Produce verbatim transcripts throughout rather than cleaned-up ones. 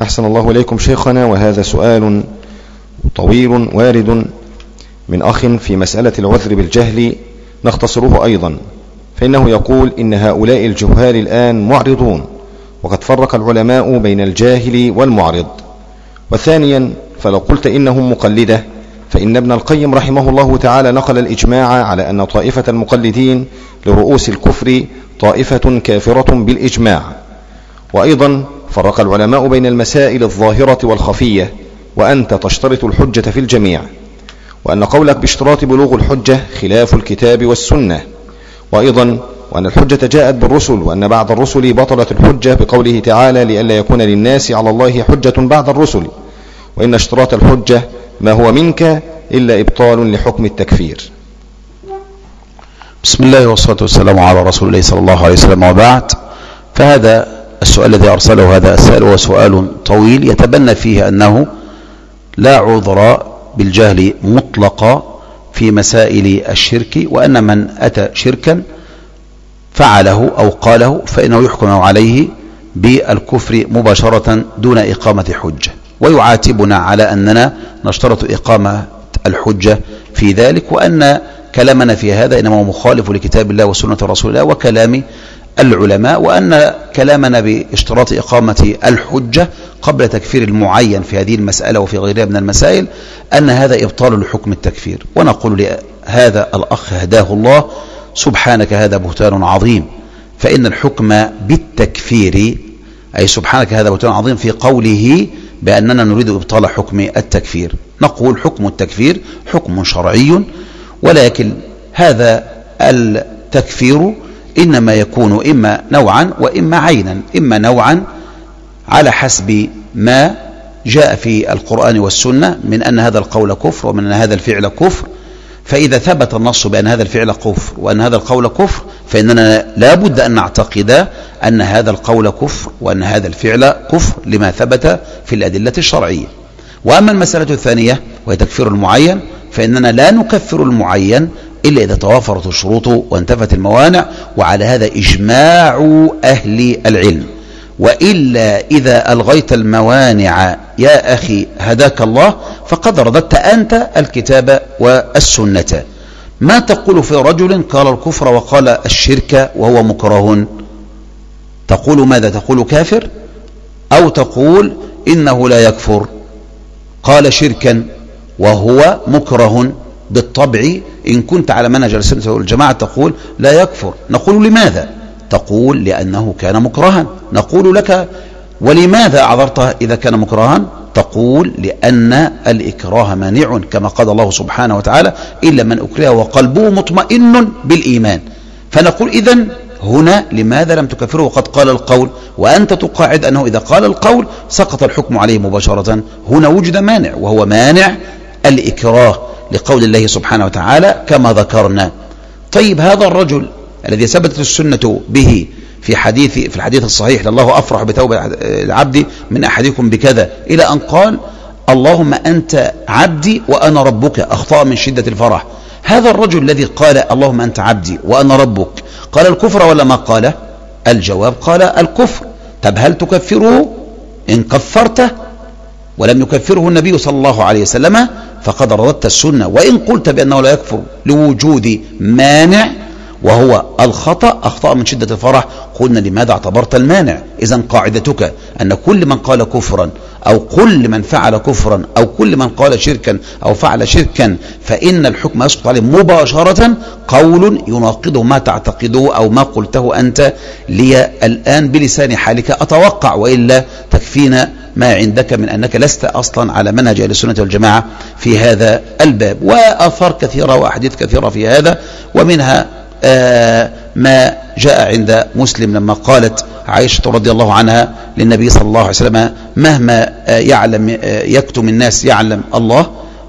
أحسن الله إليكم شيخنا، وهذا سؤال طويل وارد من أخ في مسألة العذر بالجهل، نختصره أيضا، فإنه يقول إن هؤلاء الجهال الآن معرضون، وقد فرق العلماء بين الجاهل والمعرض. وثانيا، فلو قلت إنهم مقلدة، فإن ابن القيم رحمه الله تعالى نقل الإجماع على أن طائفة المقلدين لرؤوس الكفر طائفة كافرة بالإجماع. وأيضا فرق العلماء بين المسائل الظاهرة والخفية، وأنت تشترط الحجة في الجميع، وأن قولك باشتراط بلوغ الحجة خلاف الكتاب والسنة. وأيضا وأن الحجة جاءت بالرسل، وأن بعد الرسل بطلت الحجة بقوله تعالى لئلا يكون للناس على الله حجة بعد الرسل، وإن اشتراط الحجة ما هو منك إلا إبطال لحكم التكفير. بسم الله والصلاة والسلام على رسول الله صلى الله عليه وسلم، وبعد. فهذا السؤال الذي أرسله هذا السائل هو سؤال طويل يتبنى فيه أنه لا عذر بالجهل مطلقا في مسائل الشرك، وأن من أتى شركا فعله أو قاله فإنه يحكم عليه بالكفر مباشرة دون إقامة حجة، ويعاتبنا على أننا نشترط إقامة الحجة في ذلك، وأن كلامنا في هذا إنما مخالف لكتاب الله وسنة رسول الله وكلام العلماء، وأن كلامنا باشتراط إقامة الحجة قبل تكفير المعين في هذه المسألة وفي غيرها من المسائل أن هذا إبطال لحكم التكفير. ونقول لهذا الأخ هداه الله سبحانك هذا بهتان عظيم، فإن الحكم بالتكفير أي سبحانك هذا بهتان عظيم في قوله بأننا نريد إبطال حكم التكفير. نقول حكم التكفير حكم شرعي، ولكن هذا التكفير إنما يكون إما نوعا وإما عينا، إما نوعا على حسب ما جاء في القرآن والسنة من أن هذا القول كفر ومن أن هذا الفعل كفر، فإذا ثبت النص بأن هذا الفعل كفر وأن هذا القول كفر فإننا لا بد أن نعتقد أن هذا القول كفر وأن هذا الفعل كفر لما ثبت في الأدلة الشرعية. وأما المسألة الثانية وهي تكفير المعين، فإننا لا نكفر المعين إلا إذا توافرت الشروط وانتفت الموانع، وعلى هذا إجماع أهل العلم. وإلا إذا ألغيت الموانع يا أخي هداك الله فقد رددت أنت الكتاب والسنة. ما تقول في رجل قال الكفر وقال الشرك وهو مكره؟ تقول ماذا؟ تقول كافر أو تقول إنه لا يكفر؟ قال شركا وهو مكره، بالطبع إن كنت على منهج السنة والجماعة تقول لا يكفر. نقول لماذا؟ تقول لأنه كان مكرها. نقول لك ولماذا أعذرته إذا كان مكرها؟ تقول لأن الإكراه مانع، كما قال الله سبحانه وتعالى إلا من أكره وقلبه مطمئن بالإيمان. فنقول إذن هنا لماذا لم تكفره وقد قال القول؟ وأنت تقاعد أنه إذا قال القول سقط الحكم عليه مباشرة. هنا وجد مانع وهو مانع الإكراه لقول الله سبحانه وتعالى كما ذكرنا. طيب هذا الرجل الذي ثبتت السنة به في حديث في الحديث الصحيح لله أفرح بتوبة العبد من أحدكم بكذا إلى أن قال اللهم أنت عبدي وأنا ربك، أخطأ من شدة الفرح. هذا الرجل الذي قال اللهم أنت عبدي وأنا ربك قال الكفر ولا ما قال؟ الجواب قال الكفر. طب هل تكفره؟ إن كفرته ولم يكفره النبي صلى الله عليه وسلم فقد رددت السنة. وإن قلت بأنه لا يكفر لوجود مانع وهو الخطأ، أخطأ من شدة الفرح، قلنا لماذا اعتبرت المانع؟ إذن قاعدتك أن كل من قال كفرا أو كل من فعل كفرا أو كل من قال شركا أو فعل شركا فإن الحكم يسقط عليه مباشرة قول يناقضه ما تعتقده أو ما قلته أنت لي الآن بلسان حالك أتوقع، وإلا تكفينا ما عندك من أنك لست أصلا على منهج أهل السنة والجماعة في هذا الباب. وآثار كثيرة وأحاديث كثيرة في هذا، ومنها آه ما جاء عند مسلم لما قالت عائشة رضي الله عنها للنبي صلى الله عليه وسلم مهما آه يعلم آه يكتم الناس يعلم الله.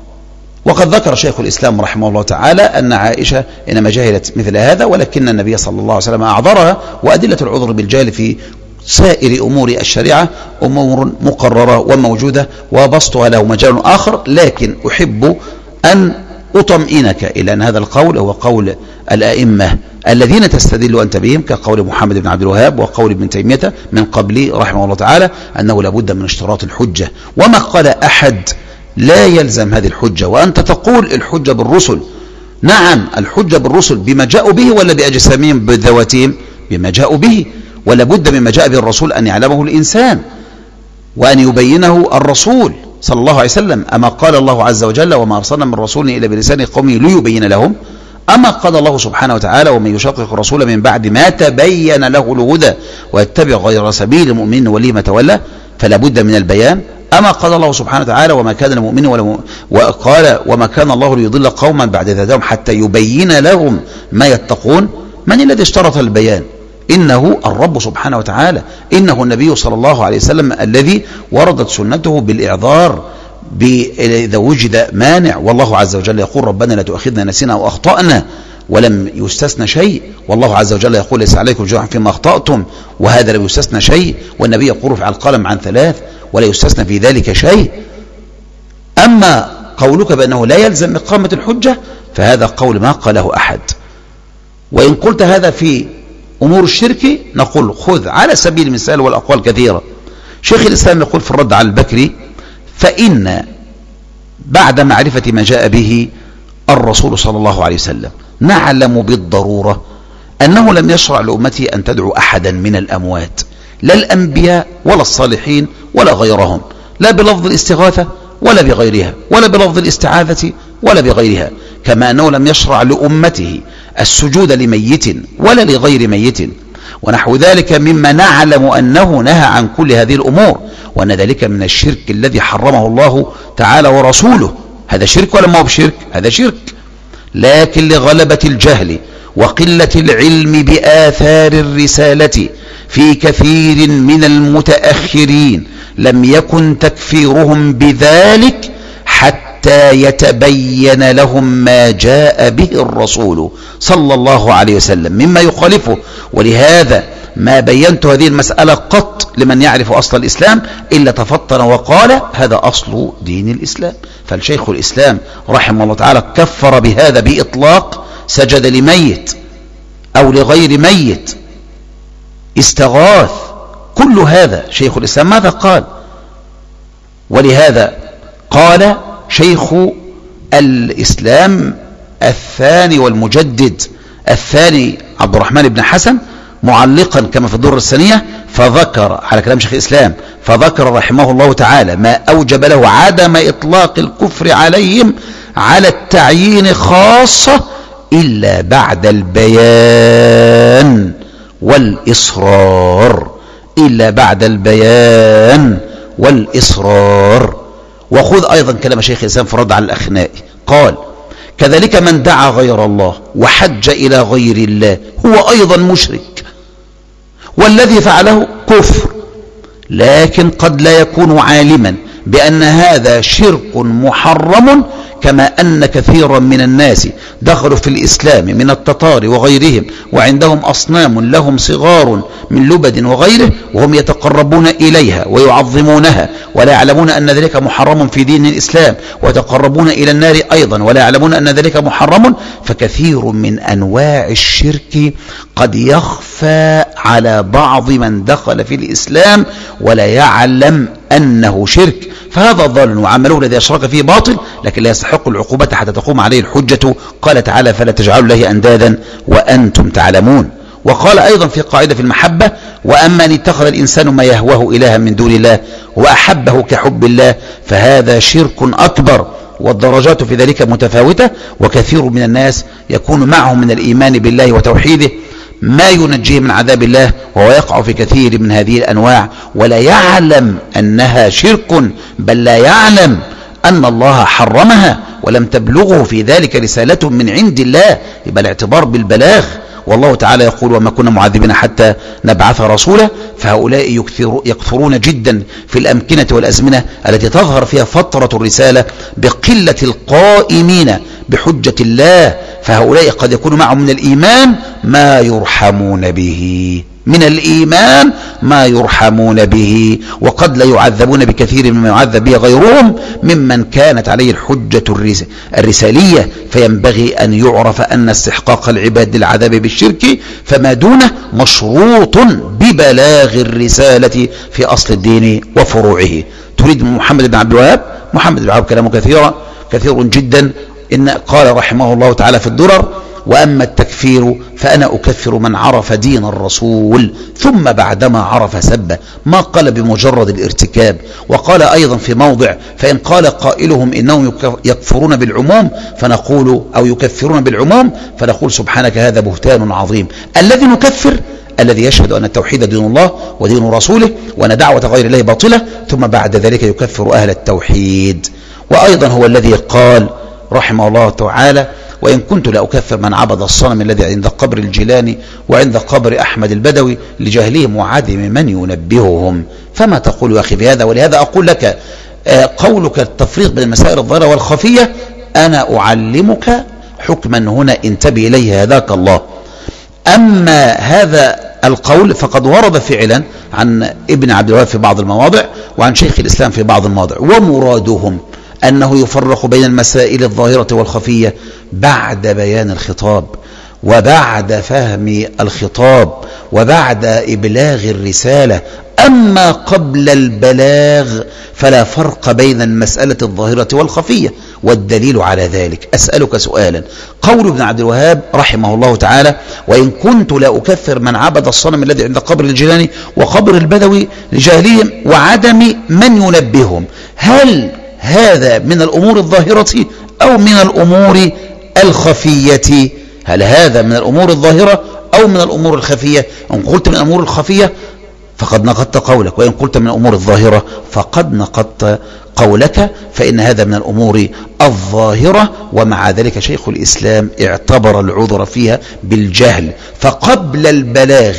وقد ذكر شيخ الإسلام رحمه الله تعالى أن عائشة إنما جهلت مثل هذا، ولكن النبي صلى الله عليه وسلم أعذرها. وأدلة العذر بالجهل في سائر أمور الشريعة أمور مقررة وموجودة وبسطها له مجال آخر، لكن أحب أن أطمئنك إلى أن هذا القول هو قول الأئمة الذين تستدل أنت بهم كقول محمد بن عبد الوهاب وقول ابن تيمية من قبل رحمه الله تعالى أنه لابد من اشتراط الحجة، وما قال أحد لا يلزم هذه الحجة. وأنت تقول الحجة بالرسل. نعم الحجة بالرسل بما جاءوا به ولا بأجسامهم بذواتهم؟ بما جاءوا به، ولا بد مما جاء به الرسول أن يعلمه الإنسان وأن يبينه الرسول صلى الله عليه وسلم. أما قال الله عز وجل وما أرسلنا من رسول إلا بلسان قومه ليبين لهم؟ أما قال الله سبحانه وتعالى ومن يشاقق الرسول من بعد ما تبين له الهدى ويتبع غير سبيل المؤمنين وليه ما تولى؟ فلا بد من البيان. أما قال الله سبحانه وتعالى وما كان المؤمن ولا م... وقال وما كان الله ليضل قوما بعد إذ هداهم حتى يبين لهم ما يتقون؟ من الذي اشترط البيان؟ إنه الرب سبحانه وتعالى، إنه النبي صلى الله عليه وسلم الذي وردت سنته بالإعذار إذا وجد مانع. والله عز وجل يقول ربنا لا تؤاخذنا نسينا أو أخطأنا، ولم يستثنى شيء. والله عز وجل يقول ليس عليكم جناح فيما أخطأتم، وهذا لم يستثنى شيء. والنبي يقول رفع القلم عن ثلاث ولا يستثنى في ذلك شيء. أما قولك بأنه لا يلزم إقامة الحجة فهذا قول ما قاله أحد. وإن قلت هذا في أمور الشرك نقول خذ على سبيل المثال، والأقوال كثيرة. شيخ الإسلام يقول في الرد على البكري فإن بعد معرفة ما جاء به الرسول صلى الله عليه وسلم نعلم بالضرورة أنه لم يشرع لأمته أن تدعو أحدا من الأموات، لا الأنبياء ولا الصالحين ولا غيرهم، لا بلفظ الاستغاثة ولا بغيرها، ولا بلفظ الاستعاذة ولا بغيرها، كما أنه لم يشرع لأمته السجود لميت ولا لغير ميت ونحو ذلك مما نعلم أنه نهى عن كل هذه الأمور، وأن ذلك من الشرك الذي حرمه الله تعالى ورسوله. هذا شرك ولا ما هو بشرك؟ هذا شرك. لكن لغلبة الجهل وقلة العلم بآثار الرسالة في كثير من المتأخرين لم يكن تكفيرهم بذلك حتى يتبين لهم ما جاء به الرسول صلى الله عليه وسلم مما يخالفه. ولهذا ما بينت هذه المسألة قط لمن يعرف أصل الإسلام إلا تفطن وقال هذا أصل دين الإسلام. فالشيخ الإسلام رحمه الله تعالى كفر بهذا بإطلاق، سجد لميت أو لغير ميت، استغاث، كل هذا شيخ الإسلام ماذا قال؟ ولهذا قال شيخ الإسلام الثاني والمجدد الثاني عبد الرحمن بن حسن معلقا كما في الدور الثانية، فذكر على كلام شيخ الإسلام، فذكر رحمه الله تعالى ما أوجب له عدم إطلاق الكفر عليهم على التعيين خاصة إلا بعد البيان والإصرار، إلا بعد البيان والإصرار. وخذ أيضا كلام شيخ الإسلام في الرد على الأخنائي، قال كذلك من دعا غير الله وحج إلى غير الله هو أيضا مشرك، والذي فعله كفر، لكن قد لا يكون عالما بأن هذا شرك محرم، كما أن كثيرا من الناس دخلوا في الإسلام من التتار وغيرهم وعندهم أصنام لهم صغار من لبد وغيره وهم يتقربون إليها ويعظمونها ولا يعلمون أن ذلك محرم في دين الإسلام، ويتقربون إلى النار أيضا ولا يعلمون أن ذلك محرم. فكثير من أنواع الشرك قد يخفى على بعض من دخل في الإسلام ولا يعلم أنه شرك، فهذا ضال وعمله الذي أشرك فيه باطل، لكن لا يستحق العقوبة حتى تقوم عليه الحجة. قال تعالى فلا تجعلوا له أندادا وأنتم تعلمون. وقال أيضا في قاعدة في المحبة وأما أن اتخذ الإنسان ما يهواه إلها من دون الله وأحبه كحب الله فهذا شرك أكبر، والدرجات في ذلك متفاوتة، وكثير من الناس يكون معهم من الإيمان بالله وتوحيده ما ينجيه من عذاب الله، وهو يقع في كثير من هذه الأنواع ولا يعلم أنها شرك، بل لا يعلم أن الله حرمها ولم تبلغه في ذلك رسالة من عند الله، يبقى الاعتبار بالبلاغ. والله تعالى يقول وما كنا معذبين حتى نبعث رسولا. فهؤلاء يكثرون جدا في الأمكنة والأزمنة التي تظهر فيها فترة الرسالة بقلة القائمين بحجة الله، فهؤلاء قد يكون معهم من الإيمان ما يرحمون به. من الإيمان ما يرحمون به، وقد لا يعذبون بكثير مما يعذب به غيرهم ممن كانت عليه الحجة الرسالية. فينبغي أن يعرف أن استحقاق العباد للعذاب بالشرك فما دونه مشروط ببلاغ الرسالة في أصل الدين وفروعه. تريد محمد بن عبد الوهاب؟ محمد بن عبد الوهاب كلامه كثيرا كثير جدا. إن قال رحمه الله تعالى في الدرر: وأما التكفير فأنا أكفر من عرف دين الرسول ثم بعدما عرف سبه، ما قال بمجرد الارتكاب. وقال أيضا في موضع: فإن قال قائلهم إنهم يكفرون بالعموم فنقول أو يكفرون بالعموم فنقول سبحانك هذا بهتان عظيم. الذي نكفر الذي يشهد أن التوحيد دين الله ودين رسوله وأن دعوة غير الله باطلة، ثم بعد ذلك يكفر أهل التوحيد. وأيضا هو الذي قال رحمه الله تعالى: وإن كنت لأكفر من عبد الصنم الذي عند قبر الجيلاني وعند قبر أحمد البدوي لجهلهم وعدم من ينبههم. فما تقول يا أخي بهذا؟ ولهذا أقول لك قولك التفريق بين المسائل الظاهرة والخفية أنا أعلمك حكما هنا انتبه إليه هداك الله. أما هذا القول فقد ورد فعلا عن ابن عبد الوهاب في بعض المواضع وعن شيخ الإسلام في بعض المواضع، ومرادهم أنه يفرق بين المسائل الظاهرة والخفية بعد بيان الخطاب وبعد فهم الخطاب وبعد إبلاغ الرسالة. أما قبل البلاغ فلا فرق بين المسألة الظاهرة والخفية، والدليل على ذلك. أسألك سؤالا: قول ابن عبد الوهاب رحمه الله تعالى: وإن كنت لا أكفر من عبد الصنم الذي عند قبر الجيلاني وقبر البدوي لجاهلهم وعدم من ينبههم، هل هذا من الأمور الظاهرة أو من الأمور الخفية؟ هل هذا من الأمور الظاهرة أو من الأمور الخفية؟ إن قلت من الأمور الخفية فقد نقضت قولك، وإن قلت من الأمور الظاهرة فقد نقضت قولك، فإن هذا من الأمور الظاهرة. ومع ذلك شيخ الإسلام اعتبر العذر فيها بالجهل، فقبل البلاغ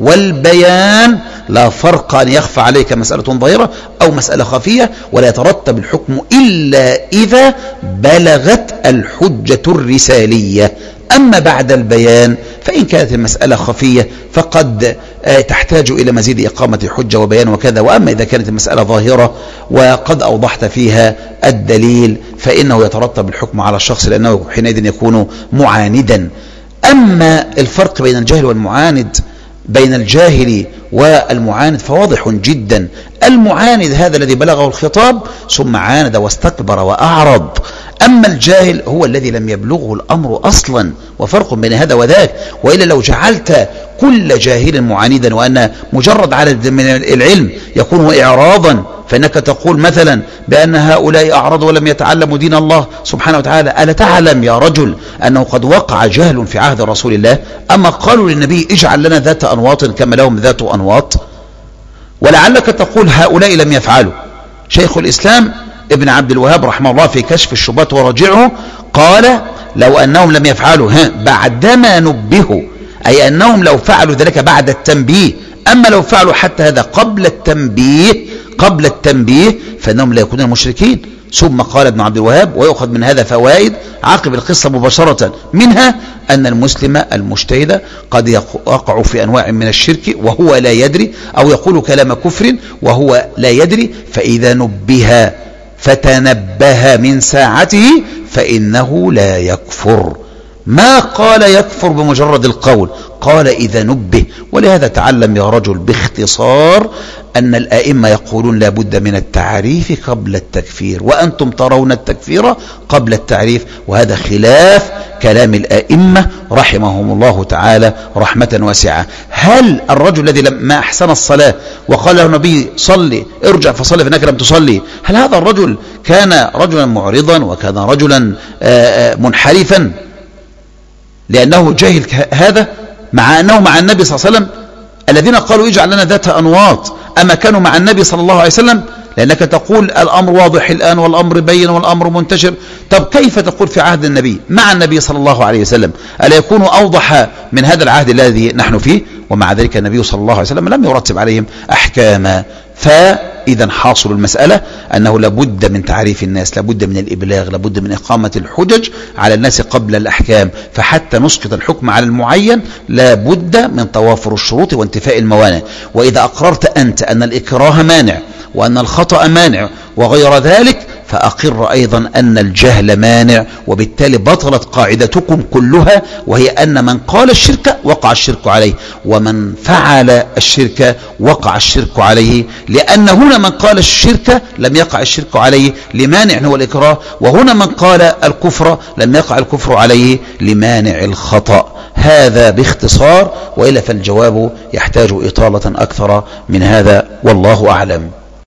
والبيان لا فرق أن يخفى عليك مسألة ظاهرة أو مسألة خفية، ولا يترتب الحكم إلا إذا بلغت الحجة الرسالية. أما بعد البيان فإن كانت المسألة خفية فقد تحتاج إلى مزيد إقامة حجة وبيان وكذا. وأما إذا كانت المسألة ظاهرة وقد أوضحت فيها الدليل فإنه يترتب الحكم على الشخص، لأنه حينئذ يكون معاندا. أما الفرق بين الجاهل والمعاند، بين الجاهل والمعاند فواضح جدا. المعاند هذا الذي بلغه الخطاب ثم عاند واستكبر وأعرض، أما الجاهل هو الذي لم يبلغه الأمر أصلا، وفرق بين هذا وذاك. وإلا لو جعلت كل جاهل معاندا وأن مجرد عدد من العلم يكون إعراضا، فإنك تقول مثلا بأن هؤلاء أعرضوا ولم يتعلموا دين الله سبحانه وتعالى. ألا تعلم يا رجل أنه قد وقع جهل في عهد رسول الله؟ أما قالوا للنبي اجعل لنا ذات أنواط كما لهم ذات أنواط. ولعلك تقول هؤلاء لم يفعلوا. شيخ الإسلام ابن عبد الوهاب رحمه الله في كشف الشبهات وراجعه قال: لو أنهم لم يفعلوا ها بعدما نبهوا، أي أنهم لو فعلوا ذلك بعد التنبيه. أما لو فعلوا حتى هذا قبل التنبيه قبل التنبيه فإنهم لا يكونون مشركين. ثم قال ابن عبد الوهاب: ويأخذ من هذا فوائد عقب القصة مباشرة، منها أن المسلم المجتهد قد يقع في أنواع من الشرك وهو لا يدري، أو يقول كلام كفر وهو لا يدري، فإذا نبه فتنبه من ساعته فإنه لا يكفر. ما قال يكفر بمجرد القول، قال إذا نبه. ولهذا تعلم يا رجل باختصار أن الآئمة يقولون لا بد من التعريف قبل التكفير، وأنتم ترون التكفير قبل التعريف، وهذا خلاف كلام الآئمة رحمهم الله تعالى رحمة واسعة. هل الرجل الذي ما أحسن الصلاة وقال له النبي صلي ارجع فصلي فإنك لم تصلي، هل هذا الرجل كان رجلا معرضا وكان رجلا منحرفا لأنه جاهل هذا، مع أنه مع النبي صلى الله عليه وسلم الذين قالوا اجعل لنا ذات أنواط؟ أما كانوا مع النبي صلى الله عليه وسلم؟ لأنك تقول الأمر واضح الآن والأمر بين والأمر منتشر. طب كيف تقول في عهد النبي مع النبي صلى الله عليه وسلم؟ ألا يكون أوضح من هذا العهد الذي نحن فيه؟ ومع ذلك النبي صلى الله عليه وسلم لم يرتب عليهم أحكاما. فإذا حاصل المسألة أنه لابد من تعريف الناس، لابد من الإبلاغ، لابد من إقامة الحجج على الناس قبل الأحكام. فحتى نسقط الحكم على المعين لابد من توافر الشروط وانتفاء الموانع. وإذا أقررت أنت أن الإكراه مانع وأن الخطأ مانع وغير ذلك، فأقر أيضا أن الجهل مانع، وبالتالي بطلت قاعدتكم كلها، وهي أن من قال الشرك وقع الشرك عليه، ومن فعل الشرك وقع الشرك عليه، لأن هنا من قال الشرك لم يقع الشرك عليه لمانع هو الإكراه، وهنا من قال الكفر لم يقع الكفر عليه لمانع الخطأ. هذا باختصار، وإلا فالجواب يحتاج إطالة أكثر من هذا، والله أعلم.